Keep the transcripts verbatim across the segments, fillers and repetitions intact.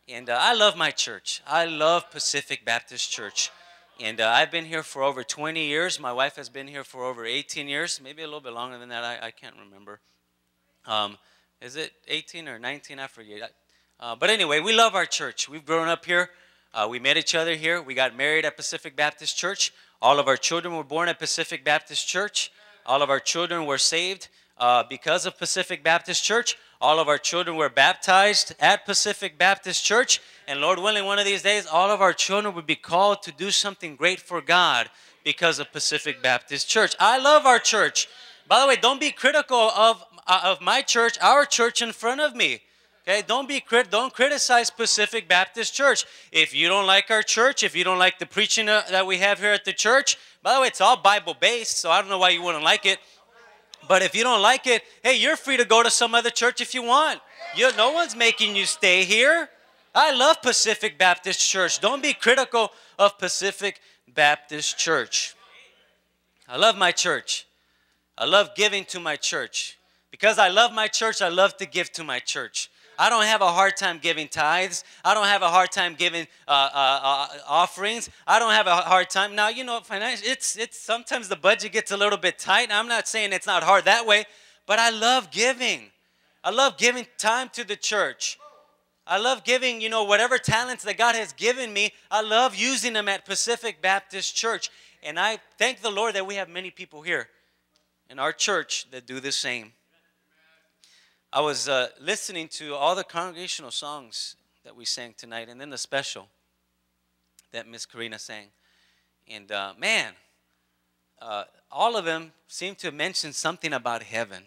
And uh, I love my church. I love Pacific Baptist Church. And uh, I've been here for over twenty years. My wife has been here for over eighteen years, maybe a little bit longer than that. I, I can't remember. Um, is it eighteen or nineteen? I forget. Uh, but anyway, we love our church. We've grown up here. Uh, we met each other here. We got married at Pacific Baptist Church. All of our children were born at Pacific Baptist Church. All of our children were saved uh, because of Pacific Baptist Church. All of our children were baptized at Pacific Baptist Church. And Lord willing, one of these days, all of our children would be called to do something great for God because of Pacific Baptist Church. I love our church. By the way, don't be critical of, uh, of my church, our church in front of me. Okay, don't be crit don't criticize Pacific Baptist Church. If you don't like our church, if you don't like the preaching uh, that we have here at the church, by the way, it's all Bible based, so I don't know why you wouldn't like it. But if you don't like it, hey, you're free to go to some other church if you want. You, no one's making you stay here. I love Pacific Baptist Church. Don't be critical of Pacific Baptist Church. I love my church. I love giving to my church. Because I love my church, I love to give to my church. I don't have a hard time giving tithes. I don't have a hard time giving uh, uh, uh, offerings. I don't have a hard time. Now, you know, financial, it's, it's sometimes the budget gets a little bit tight. I'm not saying it's not hard that way, but I love giving. I love giving time to the church. I love giving, you know, whatever talents that God has given me, I love using them at Pacific Baptist Church. And I thank the Lord that we have many people here in our church that do the same. I was uh, listening to all the congregational songs that we sang tonight, and then the special that Miss Karina sang. And uh, man, uh, all of them seem to mention something about heaven.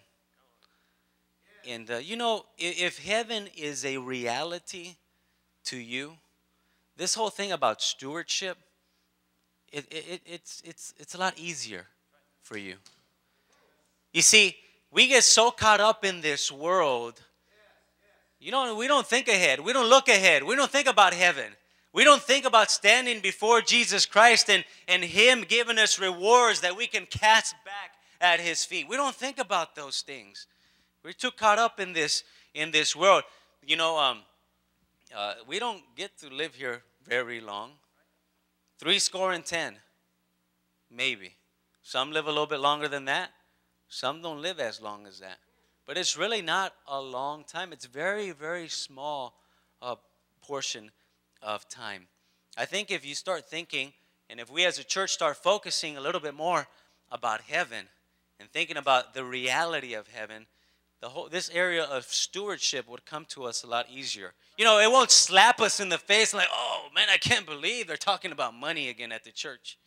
And uh, you know, if, if heaven is a reality to you, this whole thing about stewardship, it, it, it's, it's, it's a lot easier for you. You see, we get so caught up in this world. You know, we don't think ahead. We don't look ahead. We don't think about heaven. We don't think about standing before Jesus Christ and, and Him giving us rewards that we can cast back at His feet. We don't think about those things. We're too caught up in this, in this world. You know, um, uh, we don't get to live here very long. Three score and ten, maybe. Some live a little bit longer than that. Some don't live as long as that. But it's really not a long time. It's very, very small uh, portion of time. I think if you start thinking, and if we as a church start focusing a little bit more about heaven and thinking about the reality of heaven, the whole this area of stewardship would come to us a lot easier. You know, it won't slap us in the face like, oh, man, I can't believe they're talking about money again at the church.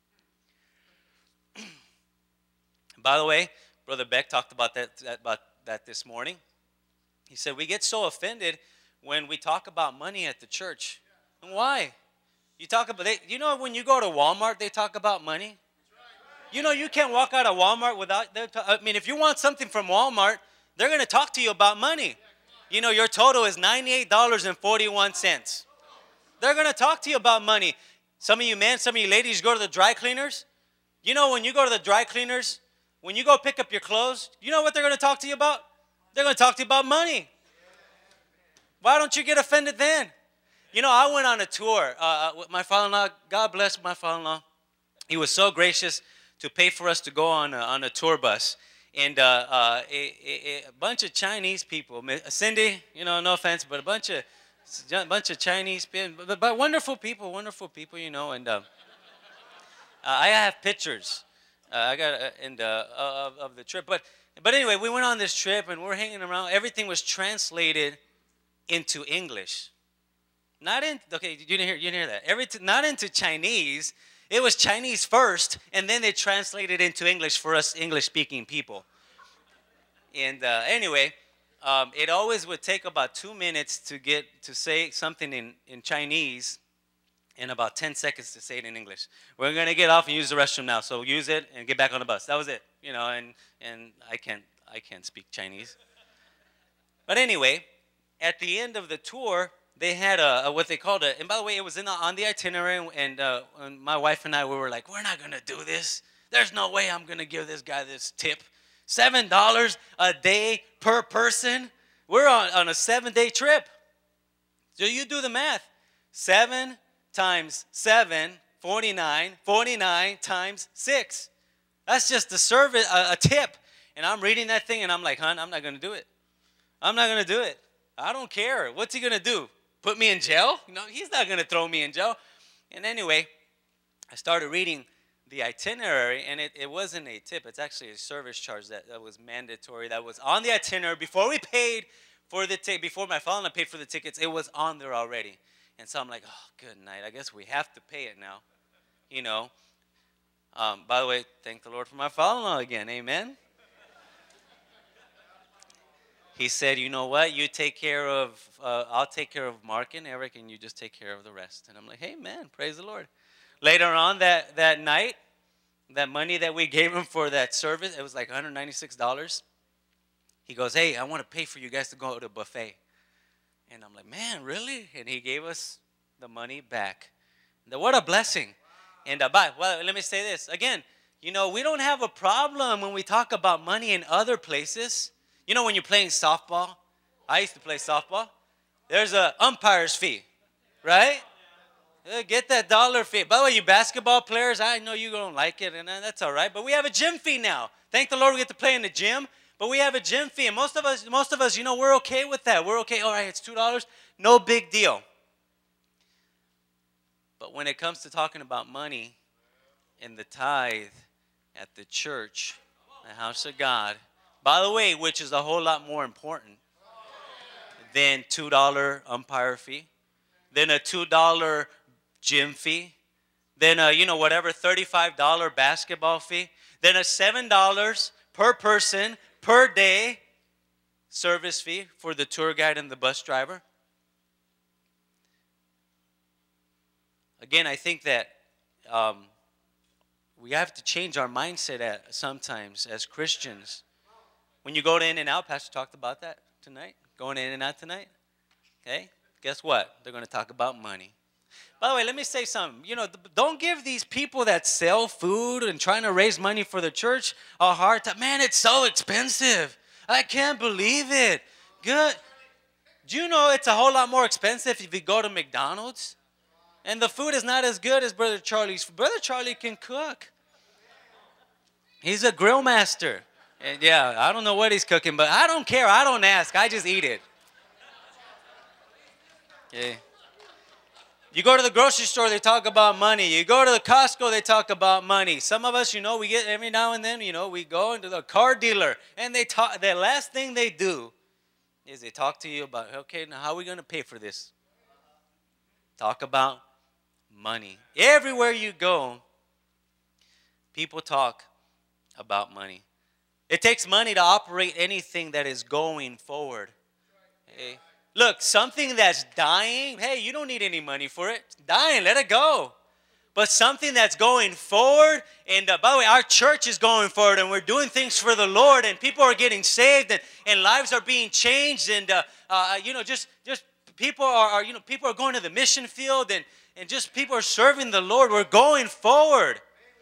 By the way, Brother Beck talked about that, that, about that this morning. He said, we get so offended when we talk about money at the church. And why? You talk about, they, you know, when you go to Walmart, they talk about money. You know, you can't walk out of Walmart without, I mean, if you want something from Walmart, they're going to talk to you about money. You know, your total is ninety-eight dollars and forty-one cents. They're going to talk to you about money. Some of you men, some of you ladies go to the dry cleaners. You know, when you go to the dry cleaners, when you go pick up your clothes, you know what they're going to talk to you about? They're going to talk to you about money. Why don't you get offended then? You know, I went on a tour uh, with my father-in-law. God bless my father-in-law. He was so gracious to pay for us to go on a, on a tour bus. And uh, uh, a, a, a bunch of Chinese people, Cindy, you know, no offense, but a bunch of, a bunch of Chinese people, but, but wonderful people, wonderful people, you know. And uh, I have pictures. Uh, I got uh, in the, uh, of, of the trip, but but anyway, we went on this trip and we're hanging around. Everything was translated into English, not in. Okay, you didn't hear you didn't hear that. Everything not into Chinese. It was Chinese first, and then they translated into English for us English-speaking people. And uh, anyway, um, it always would take about two minutes to get to say something in in Chinese. In about ten seconds to say it in English. We're going to get off and use the restroom now, so use it and get back on the bus. That was it, you know, and, and I can't I can't speak Chinese. But anyway, at the end of the tour, they had a, a what they called a, and by the way, it was in the, on the itinerary, and, uh, and my wife and I, we were like, we're not going to do this. There's no way I'm going to give this guy this tip. seven dollars a day per person. We're on, on a seven-day trip. So you do the math. seven times seven, forty-nine. forty-nine times six. That's just a service, a, a tip. And I'm reading that thing, and I'm like, hon, I'm not going to do it. I'm not going to do it. I don't care. What's he going to do? Put me in jail? No, he's not going to throw me in jail. And anyway, I started reading the itinerary, and it, it wasn't a tip. It's actually a service charge that, that was mandatory, that was on the itinerary. Before we paid for the ticket, before my father paid for the tickets, it was on there already. And so I'm like, oh, good night. I guess we have to pay it now, you know. Um, by the way, thank the Lord for my father-in-law again. Amen. He said, you know what? You take care of, uh, I'll take care of Mark and Eric, and you just take care of the rest. And I'm like, hey, man, praise the Lord. Later on that, that night, that money that we gave him for that service, it was like one hundred ninety-six dollars. He goes, hey, I want to pay for you guys to go to a buffet. And I'm like, man, really? And he gave us the money back. And what a blessing. And uh, bye. Well, let me say this. Again, you know, we don't have a problem when we talk about money in other places. You know, when you're playing softball, I used to play softball. There's a umpire's fee, right? Uh, Get that dollar fee. By the way, you basketball players, I know you don't like it, and uh, that's all right. But we have a gym fee now. Thank the Lord we get to play in the gym. But we have a gym fee, and most of us, most of us, you know, we're okay with that. We're okay. All right, it's two dollars. No big deal. But when it comes to talking about money and the tithe at the church, the house of God, by the way, which is a whole lot more important than two dollar umpire fee, than a two dollar gym fee, then a, you know, whatever, thirty-five dollar basketball fee, then a seven dollars per person per day service fee for the tour guide and the bus driver. Again, I think that um, we have to change our mindset at sometimes as Christians. When you go to In-N-Out, Pastor talked about that tonight, going to In-N-Out tonight, okay? Guess what? They're going to talk about money. By the way, let me say something. You know, don't give these people that sell food and trying to raise money for the church a hard time. Man, it's so expensive. I can't believe it. Good. Do you know it's a whole lot more expensive if you go to McDonald's? And the food is not as good as Brother Charlie's. Brother Charlie can cook. He's a grill master. And yeah, I don't know what he's cooking, but I don't care. I don't ask. I just eat it. Okay. You go to the grocery store, they talk about money. You go to the Costco, they talk about money. Some of us, you know, we get every now and then, you know, we go into the car dealer, and they talk. The last thing they do is they talk to you about, okay, now how are we going to pay for this? Talk about money. Everywhere you go, people talk about money. It takes money to operate anything that is going forward. Okay? Look, something that's dying, hey, you don't need any money for it. It's dying, let it go. But something that's going forward, and uh, by the way, our church is going forward, and we're doing things for the Lord, and people are getting saved, and, and lives are being changed, and uh, uh, you know, just just people are, are you know people are going to the mission field, and and just people are serving the Lord. We're going forward.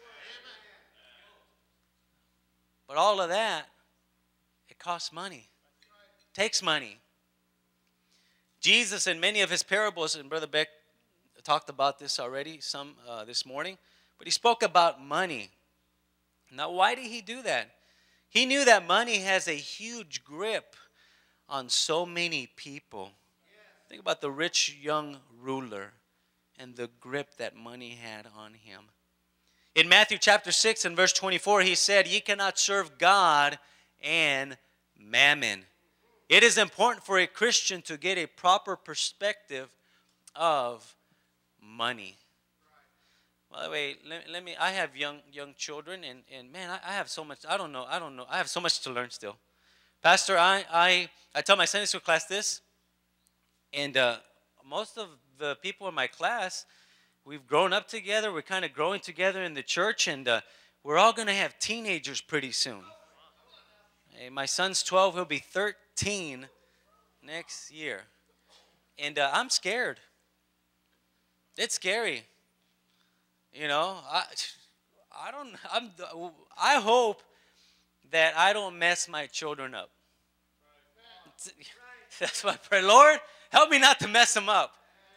But all of that, it costs money. It takes money. Jesus, in many of his parables, and Brother Beck talked about this already some uh, this morning, but he spoke about money. Now, why did he do that? He knew that money has a huge grip on so many people. Think about the rich young ruler and the grip that money had on him. In Matthew chapter six and verse twenty-four, he said, "Ye cannot serve God and mammon." It is important for a Christian to get a proper perspective of money. By the way, let, let me, I have young young children, and, and man, I, I have so much, I don't know, I don't know, I have so much to learn still. Pastor, I, I, I tell my Sunday school class this, and uh, most of the people in my class, we've grown up together, we're kind of growing together in the church, and uh, we're all going to have teenagers pretty soon. Hey, my son's twelve, he'll be thirteen next year. And uh, I'm scared. It's scary. You know, I, I don't, I'm, I hope that I don't mess my children up. That's my prayer. Lord, help me not to mess them up.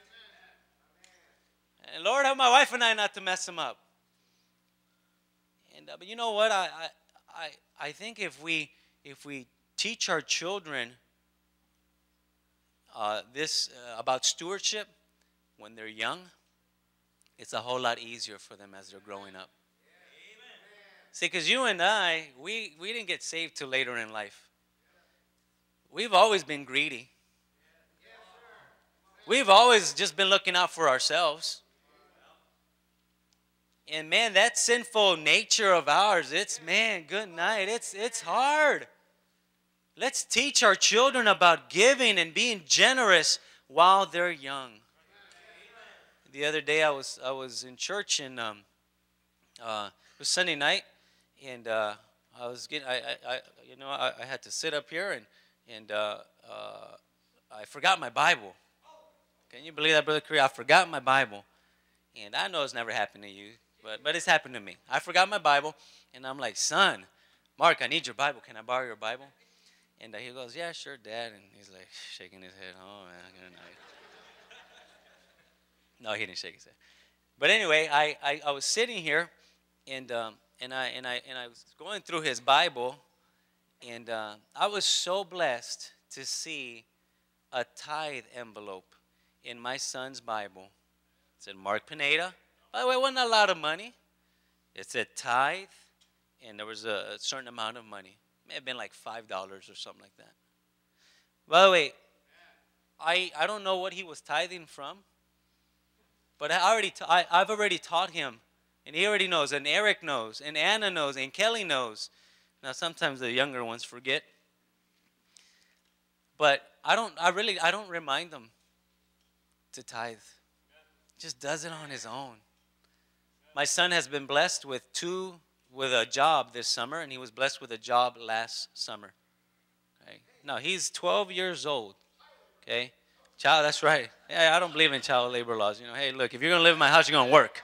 And Lord, help my wife and I not to mess them up. And uh, but you know what? I, I I I think if we if we teach our children uh, this uh, about stewardship when they're young, it's a whole lot easier for them as they're growing up. See, because you and I, we, we didn't get saved till later in life. We've always been greedy. We've always just been looking out for ourselves. And man, that sinful nature of ours, it's, man, good night. It's, it's hard. Let's teach our children about giving and being generous while they're young. The other day I was I was in church, and um, uh, it was Sunday night, and uh, I was getting I, I, I you know I, I had to sit up here, and and uh, uh, I forgot my Bible. Can you believe that, Brother Curry? I forgot my Bible, and I know it's never happened to you, but but it's happened to me. I forgot my Bible, and I'm like, son, Mark, I need your Bible. Can I borrow your Bible? And uh, he goes, yeah, sure, Dad. And he's like shaking his head. Oh man, good night. No, he didn't shake his head. But anyway, I, I, I was sitting here, and um, and I and I and I was going through his Bible, and uh, I was so blessed to see a tithe envelope in my son's Bible. It said Mark Pineda. By the way, it wasn't a lot of money. It said tithe, and there was a, a certain amount of money. It may have been like five dollars or something like that. By the way, I I don't know what he was tithing from. But I already ta- I, I've already taught him, and he already knows, and Eric knows, and Anna knows, and Kelly knows. Now sometimes the younger ones forget, but I don't. I really I don't remind them to tithe. He just does it on his own. My son has been blessed with two with a job this summer, and he was blessed with a job last summer. Okay, now he's twelve years old. Okay. Child, that's right. Yeah, I don't believe in child labor laws. You know, hey, look, if you're going to live in my house, you're going to work.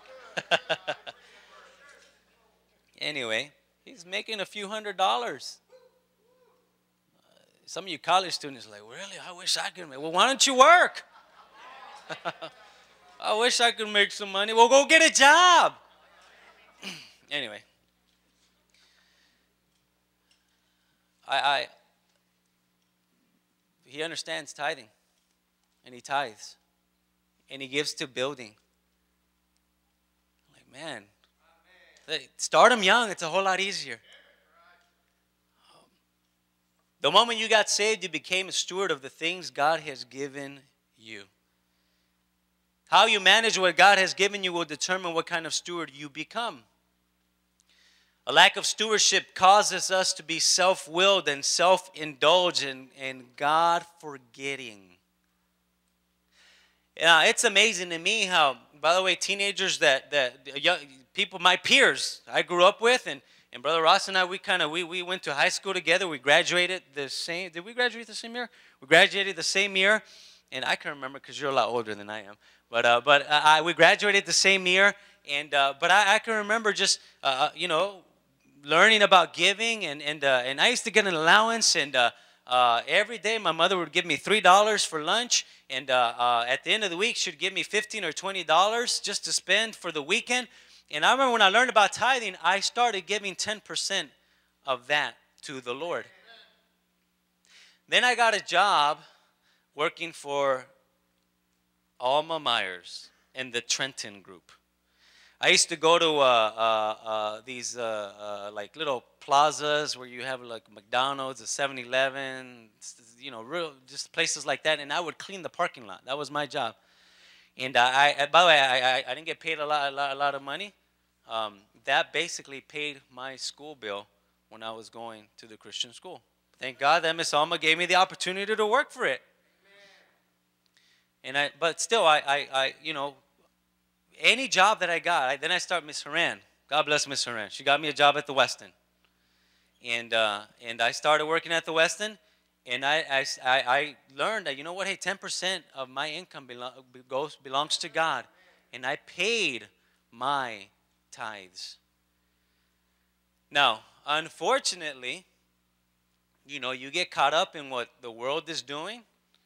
Anyway, he's making a few hundred dollars. Uh, some of you college students are like, really? I wish I could make. Well, why don't you work? I wish I could make some money. Well, go get a job. Anyway, I, I he understands tithing. And he tithes. And he gives to building. Like, man, start them young. It's a whole lot easier. The moment you got saved, you became a steward of the things God has given you. How you manage what God has given you will determine what kind of steward you become. A lack of stewardship causes us to be self-willed and self-indulgent and God-forgetting. Yeah, it's amazing to me how, by the way, teenagers that, that young, people, my peers I grew up with, and, and Brother Ross and I, we kind of, we, we went to high school together. We graduated the same, did we graduate the same year? We graduated the same year, and I can remember because you're a lot older than I am. But, uh, but uh, I, we graduated the same year, and uh, but I, I can remember just, uh, you know, learning about giving, and, and, uh, and I used to get an allowance, and uh, Uh, every day my mother would give me three dollars for lunch, and uh, uh, at the end of the week she'd give me fifteen or twenty dollars just to spend for the weekend. And I remember when I learned about tithing, I started giving ten percent of that to the Lord. Then I got a job working for Alma Myers and the Trenton Group. I used to go to uh, uh, uh, these uh, uh, like little plazas where you have like McDonald's, a seven eleven, you know, real just places like that, and I would clean the parking lot. That was my job. And I, I by the way, I, I, I didn't get paid a lot, a lot, a lot of money. Um, that basically paid my school bill when I was going to the Christian school. Thank God that Miss Alma gave me the opportunity to work for it. And I, but still, I, I, I you know. Any job that I got, I, then I start Miss Haran. God bless Miss Haran. She got me a job at the Westin. And uh, and I started working at the Westin, and I, I, I learned that, you know what, hey, ten percent of my income belo- goes, belongs to God. And I paid my tithes. Now, unfortunately, you know, you get caught up in what the world is doing,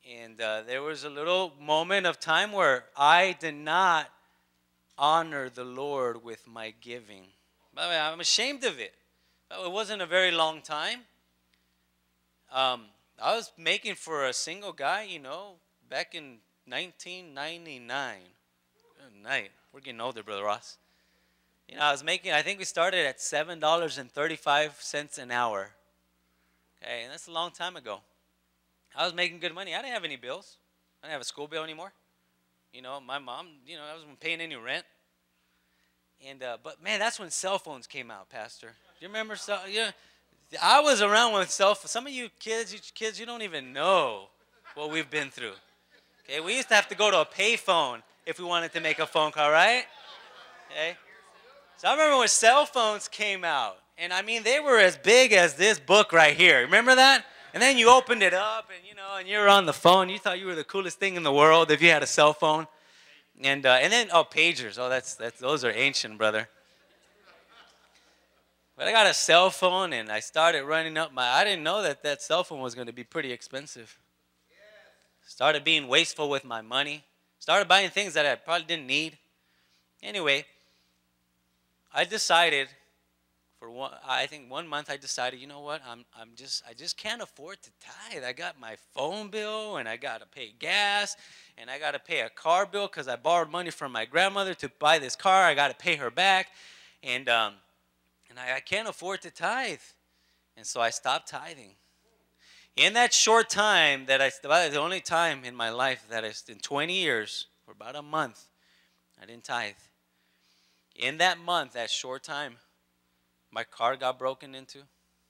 And uh, there was a little moment of time where I did not honor the Lord with my giving. By the way, I'm ashamed of it. It wasn't a very long time. Um, I was making for a single guy, you know, back in nineteen ninety-nine. Good night. We're getting older, Brother Ross. You know, I was making, I think we started at seven dollars and thirty-five cents an hour. Okay, and that's a long time ago. I was making good money. I didn't have any bills. I didn't have a school bill anymore. You know, my mom, you know, I wasn't paying any rent. And uh, but man, that's when cell phones came out, Pastor. Do you remember? So, yeah, I was around when cell phones. Some of you kids, you kids, you don't even know what we've been through. Okay, we used to have to go to a payphone if we wanted to make a phone call, right? Okay. So I remember when cell phones came out, and I mean they were as big as this book right here. Remember that? And then you opened it up, and you know, and you were on the phone. You thought you were the coolest thing in the world if you had a cell phone. And uh, and then oh, pagers. Oh, that's that's those are ancient, brother. But I got a cell phone, and I started running up my. I didn't know that that cell phone was going to be pretty expensive. Started being wasteful with my money. Started buying things that I probably didn't need. Anyway, I decided. For one, I think one month I decided, you know what, I'm I'm just I just can't afford to tithe. I got my phone bill, and I got to pay gas, and I got to pay a car bill because I borrowed money from my grandmother to buy this car. I got to pay her back, and um, and I, I can't afford to tithe, and so I stopped tithing. In that short time that I, the only time in my life that I, in twenty years, for about a month, I didn't tithe. In that month, that short time, my car got broken into.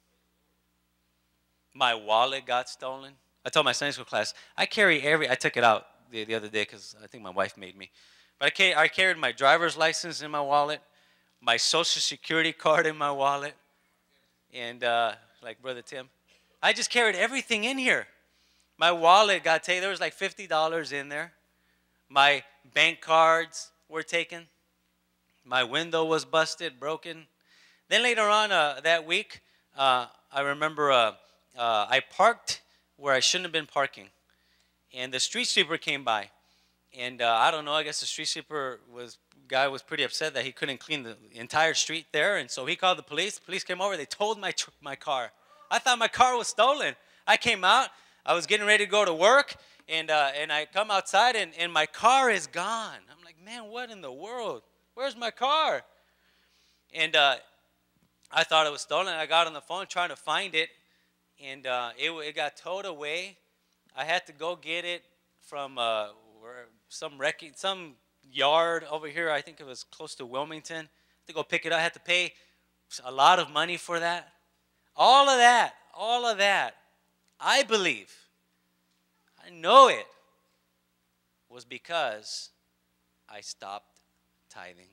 My wallet got stolen. I told my Sunday school class, I carry every, I took it out the, the other day because I think my wife made me. But I, carry, I carried my driver's license in my wallet, my Social Security card in my wallet, and uh, like Brother Tim, I just carried everything in here. My wallet got taken. There was like fifty dollars in there. My bank cards were taken. My window was busted, broken. Then later on uh, that week, uh, I remember uh, uh, I parked where I shouldn't have been parking. And the street sweeper came by. And uh, I don't know, I guess the street sweeper was, guy was pretty upset that he couldn't clean the entire street there. And so he called the police. The police came over. They towed my, my car. I thought my car was stolen. I came out. I was getting ready to go to work. And, uh, and I come outside, and, and my car is gone. I'm like, man, what in the world? Where's my car? And uh, I thought it was stolen. I got on the phone trying to find it, and uh, it, it got towed away. I had to go get it from uh, some wrecking, some yard over here. I think it was close to Wilmington. To go pick it up, I had to pay a lot of money for that. All of that, all of that, I believe, I know it, was because I stopped tithing.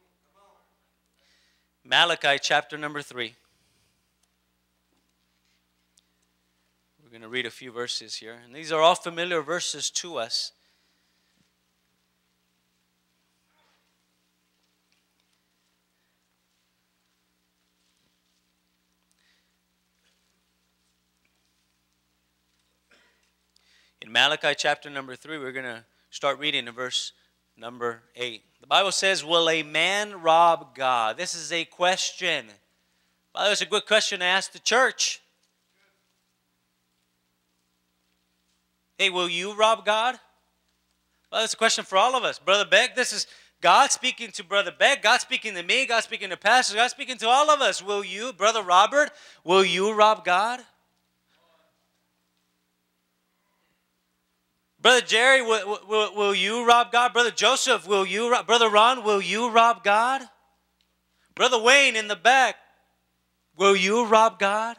Malachi chapter number three. We're going to read a few verses here. And these are all familiar verses to us. In Malachi chapter number three, we're going to start reading in verse number eight. The Bible says, will a man rob God? This is a question. Well, that's a good question to ask the church. Hey, will you rob God? Well, that's a question for all of us. Brother Beck, this is God speaking to Brother Beck. God speaking to me. God speaking to pastors. God speaking to all of us. Will you, Brother Robert, will you rob God? Brother Jerry, will, will, will you rob God? Brother Joseph, will you rob? Brother Ron, will you rob God? Brother Wayne in the back, will you rob God?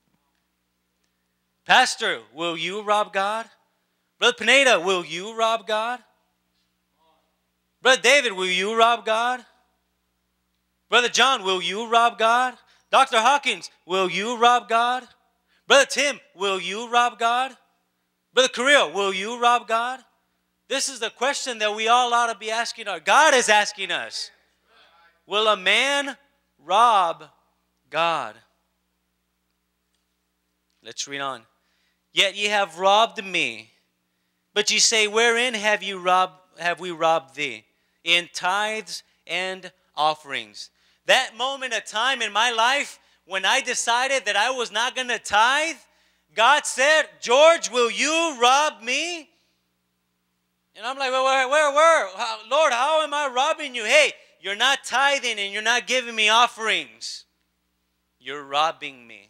Pastor, will you rob God? Brother Pineda, will you rob God? Brother David, will you rob God? Brother John, will you rob God? Doctor Hawkins, will you rob God? Brother Tim, will you rob God? Brother Carrillo, will you rob God? This is the question that we all ought to be asking. Our God is asking us. Will a man rob God? Let's read on. Yet ye have robbed me, But you say, wherein have you robbed, have we robbed thee? In tithes and offerings. That moment of time in my life when I decided that I was not going to tithe, God said, George, will you rob me? And I'm like, where, where, where, where? How, Lord, how am I robbing you? Hey, you're not tithing and you're not giving me offerings. You're robbing me.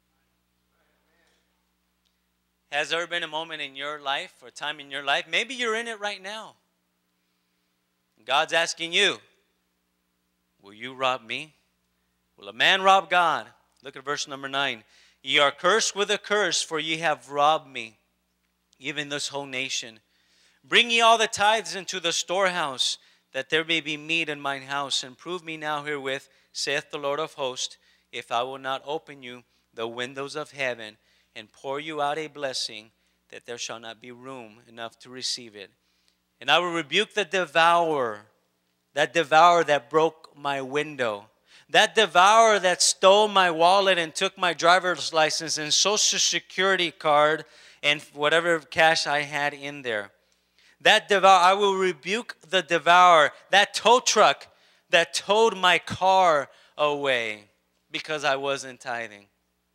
Has there been a moment in your life or a time in your life? Maybe you're in it right now. God's asking you, will you rob me? Will a man rob God? Look at verse number nine. Ye are cursed with a curse, for ye have robbed me, even this whole nation. Bring ye all the tithes into the storehouse, that there may be meat in mine house. And prove me now herewith, saith the Lord of hosts, if I will not open you the windows of heaven, and pour you out a blessing, that there shall not be room enough to receive it. And I will rebuke the devourer, that devourer that broke my window, that devourer that stole my wallet and took my driver's license and social security card and whatever cash I had in there. That devourer, I will rebuke the devourer, that tow truck that towed my car away because I wasn't tithing.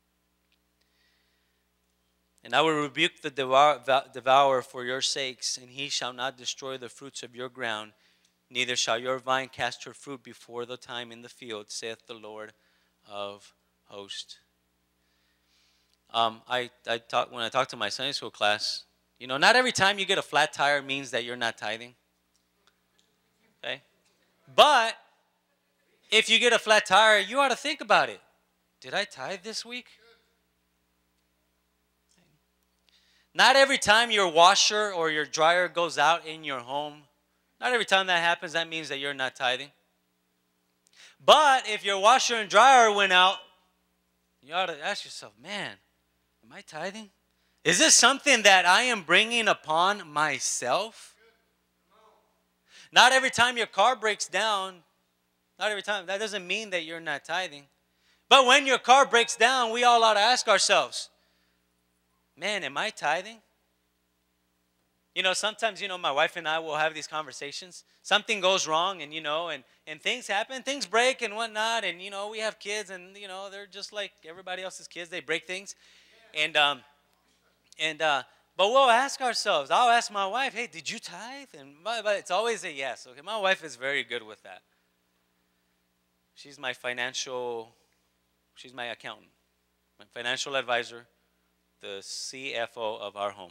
And I will rebuke the devourer for your sakes, and he shall not destroy the fruits of your ground, neither shall your vine cast her fruit before the time in the field, saith the Lord of hosts. Um, I, I talk, when I talk to my Sunday school class, you know, not every time you get a flat tire means that you're not tithing. Okay? But if you get a flat tire, you ought to think about it. Did I tithe this week? Not every time your washer or your dryer goes out in your home, not every time that happens, that means that you're not tithing. But if your washer and dryer went out, you ought to ask yourself, man, am I tithing? Is this something that I am bringing upon myself? Not every time your car breaks down, not every time, that doesn't mean that you're not tithing. But when your car breaks down, we all ought to ask ourselves, man, am I tithing? You know, sometimes, you know, my wife and I will have these conversations. Something goes wrong and, you know, and, and things happen, things break and whatnot. And, you know, we have kids and, you know, they're just like everybody else's kids. They break things. And, um, and, uh, but we'll ask ourselves, I'll ask my wife, hey, did you tithe? And my, but it's always a yes. Okay, my wife is very good with that. She's my financial, she's my accountant, my financial advisor, the C F O of our home.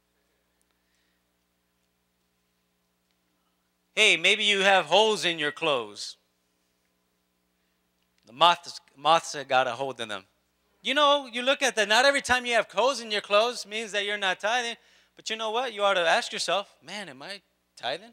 Hey, maybe you have holes in your clothes. The moths, moths have got a hold in them. You know, you look at that. Not every time you have holes in your clothes means that you're not tithing. But you know what? You ought to ask yourself, man, am I tithing?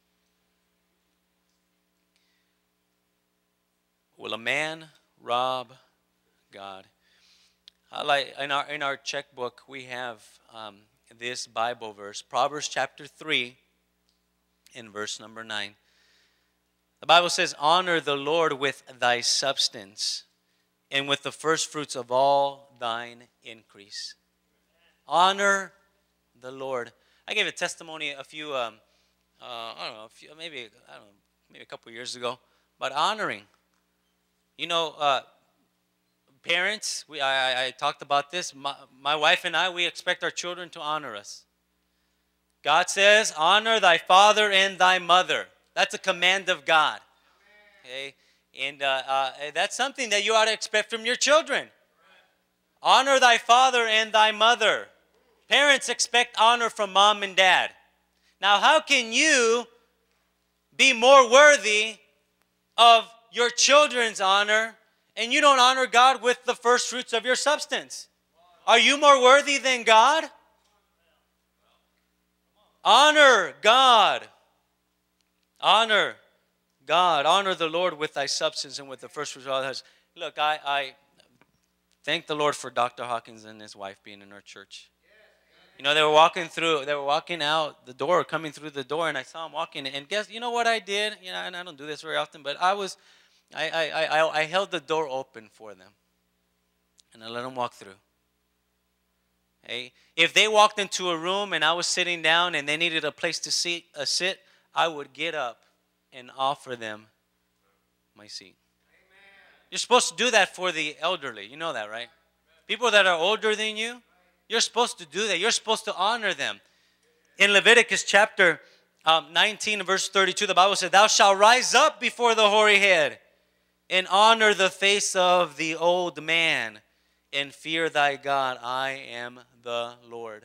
Will a man rob God? I like in our in our checkbook we have um, this Bible verse, Proverbs chapter three, in verse number nine. The Bible says, honor the Lord with thy substance, and with the first fruits of all thine increase. Honor the Lord. I gave a testimony a few, um, uh, I don't know, a few, maybe I don't know, maybe a couple of years ago, about honoring. You know, uh, parents, we I, I talked about this. My, my wife and I, we expect our children to honor us. God says, honor thy father and thy mother. That's a command of God. Okay, and uh, uh, that's something that you ought to expect from your children. Honor thy father and thy mother. Parents expect honor from mom and dad. Now, how can you be more worthy of your children's honor and you don't honor God with the first fruits of your substance? Are you more worthy than God? Honor God. Honor God. Honor the Lord with thy substance and with the first fruits of all that. Look, I, I thank the Lord for Doctor Hawkins and his wife being in our church. You know, they were walking through, they were walking out the door, coming through the door, and I saw them walking. And guess, you know what I did? You know, and I don't do this very often, but I was, I, I, I, I held the door open for them, and I let them walk through. Hey, if they walked into a room and I was sitting down and they needed a place to sit, a sit, I would get up and offer them my seat. You're supposed to do that for the elderly. You know that, right? People that are older than you, you're supposed to do that. You're supposed to honor them. In Leviticus chapter um, nineteen, verse thirty-two, the Bible says, "Thou shalt rise up before the hoary head and honor the face of the old man and fear thy God. I am the Lord."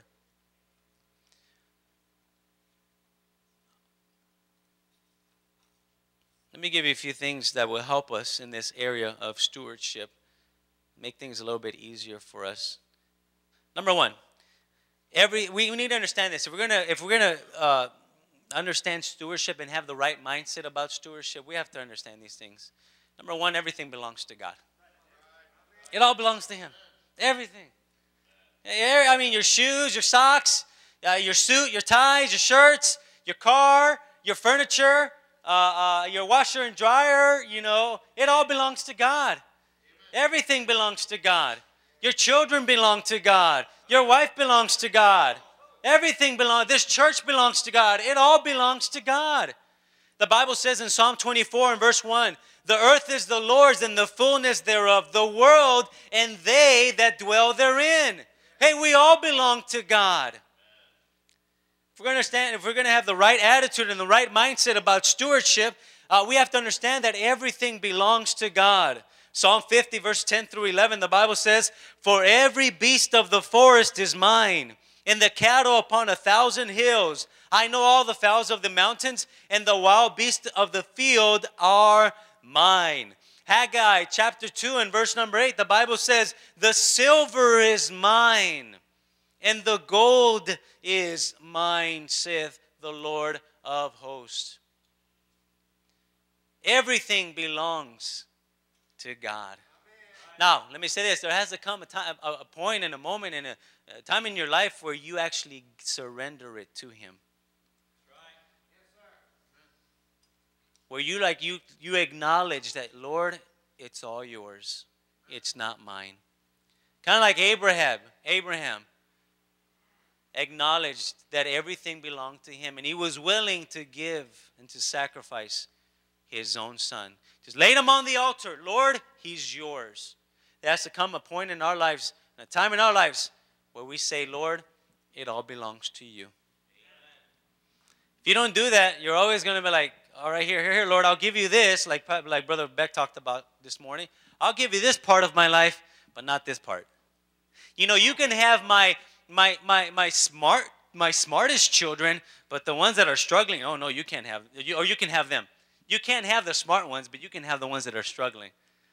Let me give you a few things that will help us in this area of stewardship, make things a little bit easier for us. Number one, every we, we need to understand this. If we're gonna if we're gonna uh, understand stewardship and have the right mindset about stewardship, we have to understand these things. Number one, everything belongs to God. It all belongs to Him. Everything. I mean, your shoes, your socks, uh, your suit, your ties, your shirts, your car, your furniture, uh, uh, your washer and dryer, you know, it all belongs to God. Everything belongs to God. Your children belong to God. Your wife belongs to God. Everything belongs. This church belongs to God. It all belongs to God. The Bible says in Psalm twenty-four and verse one, "The earth is the Lord's and the fullness thereof, the world and they that dwell therein." Hey, we all belong to God. If we're going to understand, if we're going to have the right attitude and the right mindset about stewardship, uh, we have to understand that everything belongs to God. Psalm fifty, verse ten through eleven, the Bible says, "For every beast of the forest is mine, and the cattle upon a thousand hills. I know all the fowls of the mountains, and the wild beasts of the field are mine." Haggai chapter two and verse number eight, the Bible says, "The silver is mine, and the gold is mine, saith the Lord of hosts." Everything belongs to God. Now, let me say this. There has to come a, time, a, a point and a moment and a, a time in your life where you actually surrender it to Him. Where you like you you acknowledge that, Lord, it's all yours. It's not mine. Kind of like Abraham. Abraham acknowledged that everything belonged to him, and he was willing to give and to sacrifice his own son. Just laid him on the altar. Lord, he's yours. There has to come a point in our lives, a time in our lives, where we say, Lord, it all belongs to you. If you don't do that, you're always going to be like, all right, here, here, here, Lord, I'll give you this, like, like Brother Beck talked about this morning. I'll give you this part of my life, but not this part. You know, you can have my my my my smart my smartest children, but the ones that are struggling, oh no, you can't have, you, or you can have them. You can't have the smart ones, but you can have the ones that are struggling.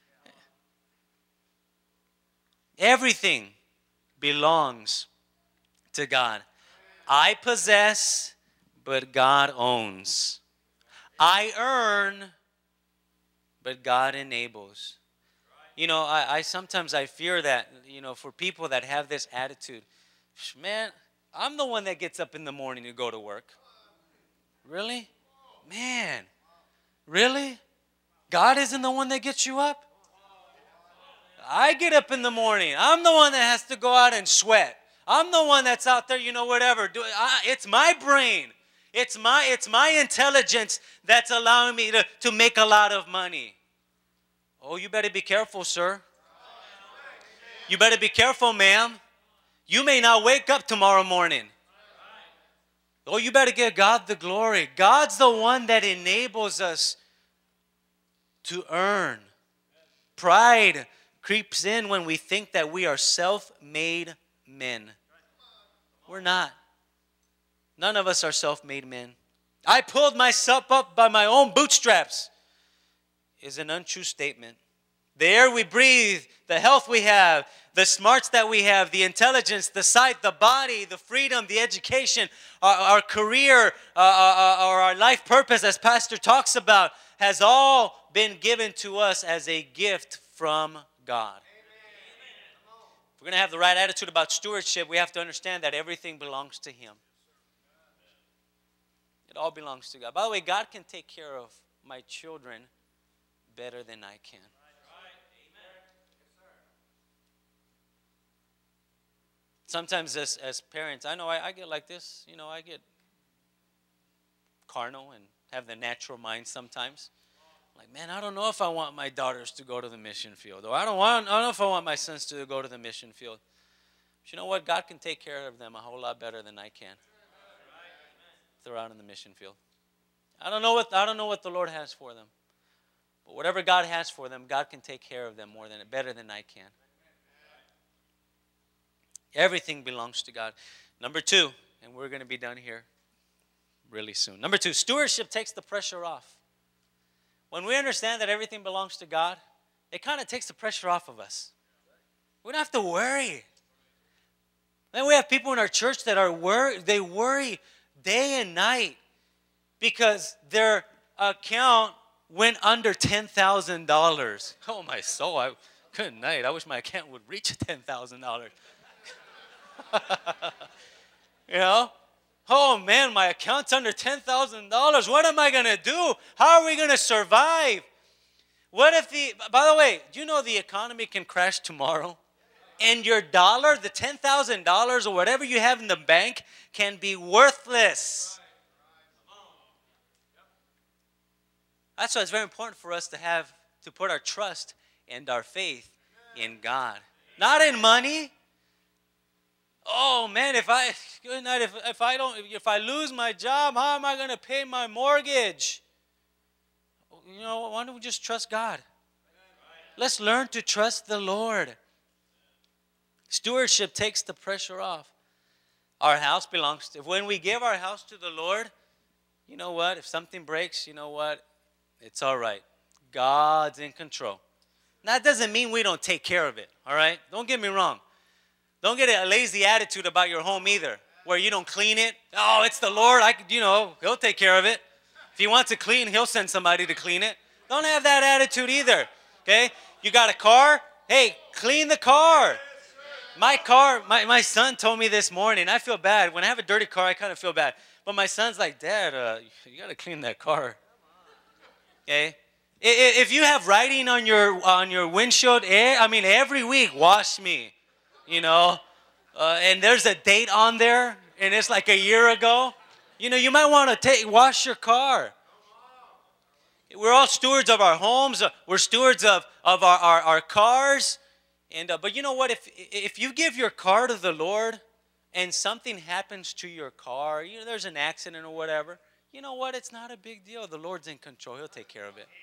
Everything belongs to God. I possess, but God owns. I earn, but God enables. You know, I, I sometimes I fear that, you know, for people that have this attitude, man, I'm the one that gets up in the morning to go to work. Really? Man, really? God isn't the one that gets you up? I get up in the morning. I'm the one that has to go out and sweat. I'm the one that's out there, you know, whatever. Do, I, it's my brain. It's my, it's my intelligence that's allowing me to, to make a lot of money. Oh, you better be careful, sir. You better be careful, ma'am. You may not wake up tomorrow morning. Oh, you better give God the glory. God's the one that enables us to earn. Pride creeps in when we think that we are self-made men. We're not. None of us are self-made men. I pulled myself up by my own bootstraps is an untrue statement. The air we breathe, the health we have, the smarts that we have, the intelligence, the sight, the body, the freedom, the education, our, our career, uh, uh, or our life purpose, as Pastor talks about, has all been given to us as a gift from God. If we're going to have the right attitude about stewardship, we have to understand that everything belongs to Him. It all belongs to God. By the way, God can take care of my children better than I can. sometimes as, as parents, I know I, I get like this. You know, I get carnal and have the natural mind sometimes. Like, man, I don't know if I want my daughters to go to the mission field. Or I don't want, I don't know if I want my sons to go to the mission field. But you know what? God can take care of them a whole lot better than I can. If they're out in the mission field. I don't know what I don't know what the Lord has for them. But whatever God has for them, God can take care of them more than better than I can. Everything belongs to God. Number two, and we're going to be done here really soon. Number two, stewardship takes the pressure off. When we understand that everything belongs to God, it kind of takes the pressure off of us. We don't have to worry. Then we have people in our church that are worried. They worry day and night because their account went under ten thousand dollars. Oh, my soul. I, good night. I wish my account would reach ten thousand dollars. You know? Oh, man, my account's under ten thousand dollars. What am I going to do? How are we going to survive? What if the, by the way, do you know the economy can crash tomorrow? And your dollar, the ten thousand dollars or whatever you have in the bank, can be worthless. That's why it's very important for us to have, to put our trust and our faith in God. Not in money. Oh, man, if I, good night, if, if I don't, if I lose my job, how am I going to pay my mortgage? You know, why don't we just trust God? Let's learn to trust the Lord. Stewardship takes the pressure off. Our house belongs to, when we give our house to the Lord, you know what? If something breaks, you know what? It's all right. God's in control. That doesn't mean we don't take care of it, all right? Don't get me wrong. Don't get a lazy attitude about your home either, where you don't clean it. Oh, it's the Lord. I, you know, He'll take care of it. If He wants it clean, He'll send somebody to clean it. Don't have that attitude either, okay? You got a car? Hey, clean the car. My car, my, my son told me this morning, I feel bad. When I have a dirty car, I kind of feel bad. But my son's like, Dad, uh, you got to clean that car. Okay? If you have writing on your on your windshield, I mean, every week, wash me. You know, uh, and there's a date on there, and it's like a year ago. You know, you might want to take wash your car. We're all stewards of our homes. We're stewards of, of our, our, our cars. And uh, but you know what? If if you give your car to the Lord and something happens to your car, you know, there's an accident or whatever, you know what? It's not a big deal. The Lord's in control. He'll take care of it.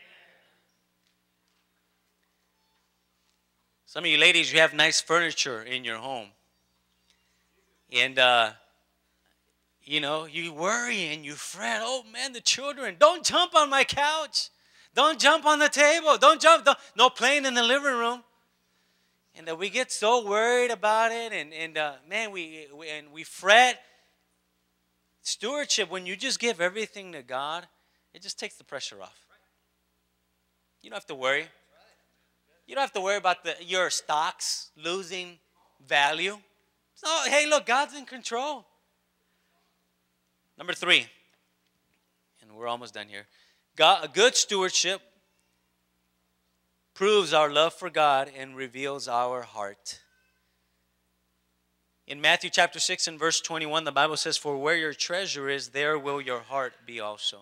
Some of you ladies, you have nice furniture in your home. And, uh, you know, you worry and you fret. Oh, man, the children, don't jump on my couch. Don't jump on the table. Don't jump. Don't, no playing in the living room. And uh, we get so worried about it. And, and uh, man, we, we, and we fret. Stewardship, when you just give everything to God, it just takes the pressure off. You don't have to worry. You don't have to worry about the, your stocks losing value. So, hey, look, God's in control. Number three, and we're almost done here. God, a good stewardship proves our love for God and reveals our heart. In Matthew chapter six and verse twenty-one, the Bible says, "For where your treasure is, there will your heart be also."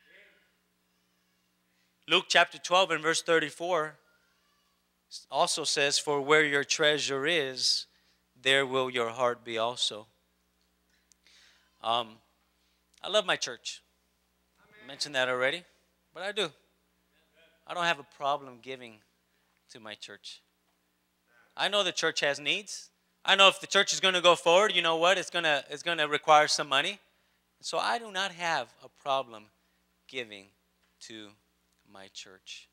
Luke chapter twelve and verse thirty-four also says, "For where your treasure is, there will your heart be also." Um, I love my church. I mentioned that already, but I do. I don't have a problem giving to my church. I know the church has needs. I know if the church is going to go forward, you know what? It's going to it's going to require some money. So I do not have a problem giving to my church.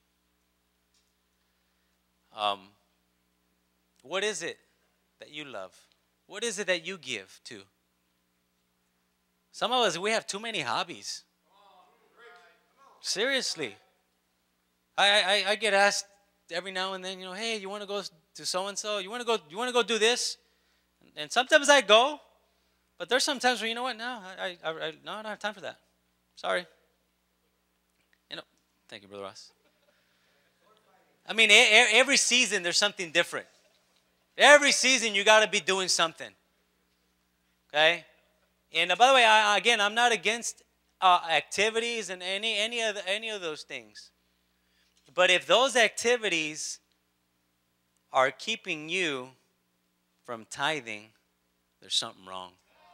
Um, what is it that you love? What is it that you give to? Some of us, we have too many hobbies. Seriously. I, I, I get asked every now and then, you know, hey, you want to go to so-and-so? You want to go, you want to go do this? And sometimes I go, but there's sometimes where, you know what, no, I, I, I, no, I don't have time for that. Sorry. You know, thank you, Brother Ross. I mean, every season there's something different. Every season you got to be doing something. Okay? And uh, by the way, I, again, I'm not against uh, activities and any any of the, any of those things. But if those activities are keeping you from tithing, there's something wrong.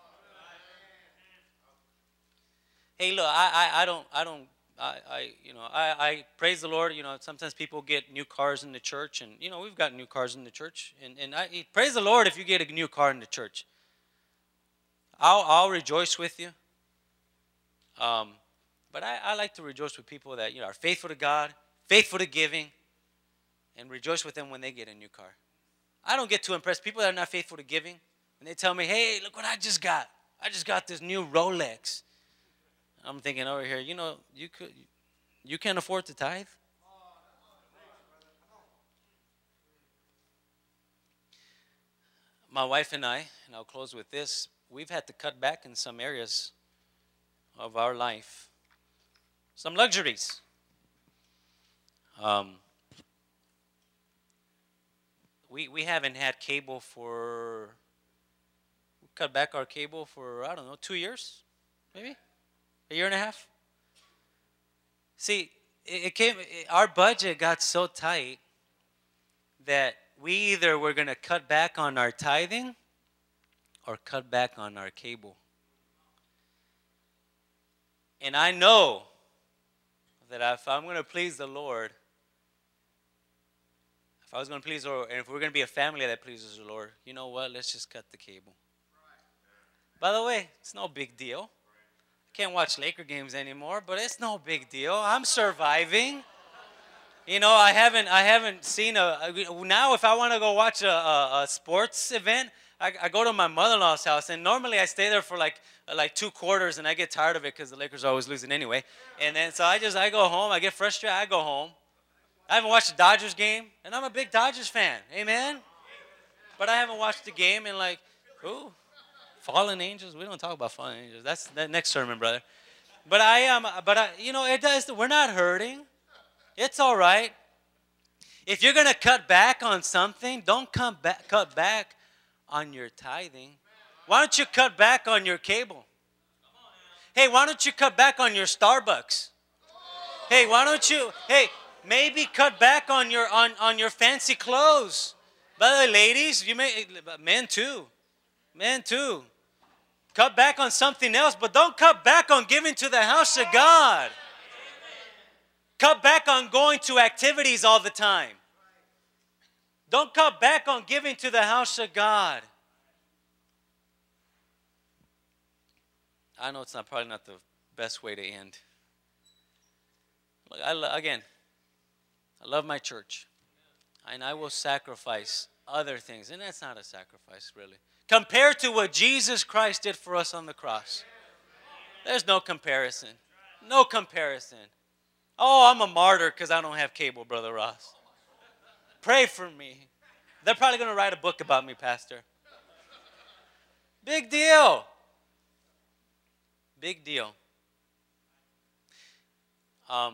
Hey, look, I, I, I don't, I don't, I, I, you know, I, I praise the Lord. You know, sometimes people get new cars in the church, and you know, we've got new cars in the church, and and I praise the Lord if you get a new car in the church. I'll, I'll rejoice with you. Um, but I, I like to rejoice with people that you know are faithful to God, faithful to giving, and rejoice with them when they get a new car. I don't get too impressed. People that are not faithful to giving, and they tell me, "Hey, look what I just got! I just got this new Rolex." I'm thinking over here, you know, you could, you can't afford to tithe. My wife and I, and I'll close with this. We've had to cut back in some areas of our life, some luxuries. Um, we we haven't had cable for. We cut back our cable for I don't know two years, maybe a year and a half. See, it, it came. It, our budget got so tight that we either were going to cut back on our tithing or cut back on our cable. And I know that if I'm going to please the Lord, if I was going to please the Lord, and if we're going to be a family that pleases the Lord, you know what? Let's just cut the cable. By the way, it's no big deal. I can't watch Laker games anymore, but it's no big deal. I'm surviving. You know, I haven't, I haven't seen a, now if I want to go watch a, a, a sports event, I, I go to my mother-in-law's house, and normally I stay there for like, like two quarters, and I get tired of it because the Lakers are always losing anyway. And then, so I just, I go home, I get frustrated, I go home. I haven't watched the Dodgers game, and I'm a big Dodgers fan, amen? But I haven't watched the game in like, ooh, fallen angels, we don't talk about fallen angels. That's the next sermon, brother. But I am, um, but I, you know, it does, we're not hurting. It's all right. If you're going to cut back on something, don't come back, cut back on your tithing. Why don't you cut back on your cable? Hey, why don't you cut back on your Starbucks? Hey, why don't you, hey, maybe cut back on your on, on your fancy clothes. By the way, ladies, you may, men too. Men too. Cut back on something else, but don't cut back on giving to the house of God. Cut back on going to activities all the time. Don't cut back on giving to the house of God. I know it's not probably not the best way to end. Look, I lo- again, I love my church, and I will sacrifice other things, and that's not a sacrifice really. Compared to what Jesus Christ did for us on the cross, there's no comparison. No comparison. Oh, I'm a martyr because I don't have cable, Brother Ross. Pray for me. They're probably going to write a book about me, Pastor. Big deal. Big deal. Um,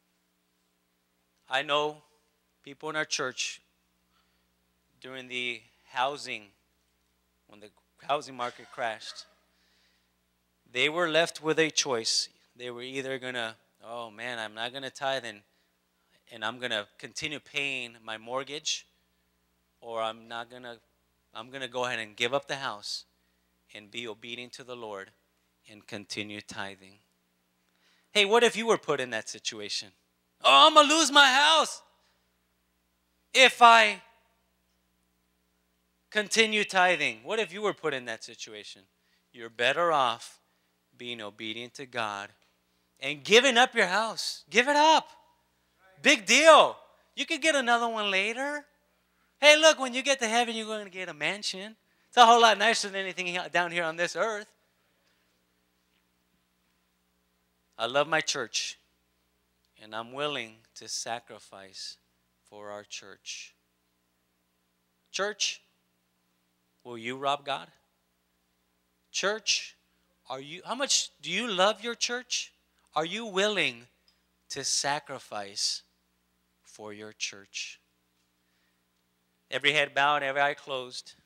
I know people in our church during the housing, when the housing market crashed, they were left with a choice. They were either going to, oh man, I'm not going to tithe and, and I'm going to continue paying my mortgage, or I'm not going to, I'm going to go ahead and give up the house and be obedient to the Lord and continue tithing. Hey, what if you were put in that situation? Oh, I'm going to lose my house if I continue tithing. What if you were put in that situation? You're better off being obedient to God and giving up your house. Give it up. Big deal. You could get another one later. Hey, look, when you get to heaven, you're going to get a mansion. It's a whole lot nicer than anything down here on this earth. I love my church, and I'm willing to sacrifice for our church. Church, will you rob God? Church, are you, how much do you love your church? Are you willing to sacrifice for your church? Every head bowed, every eye closed.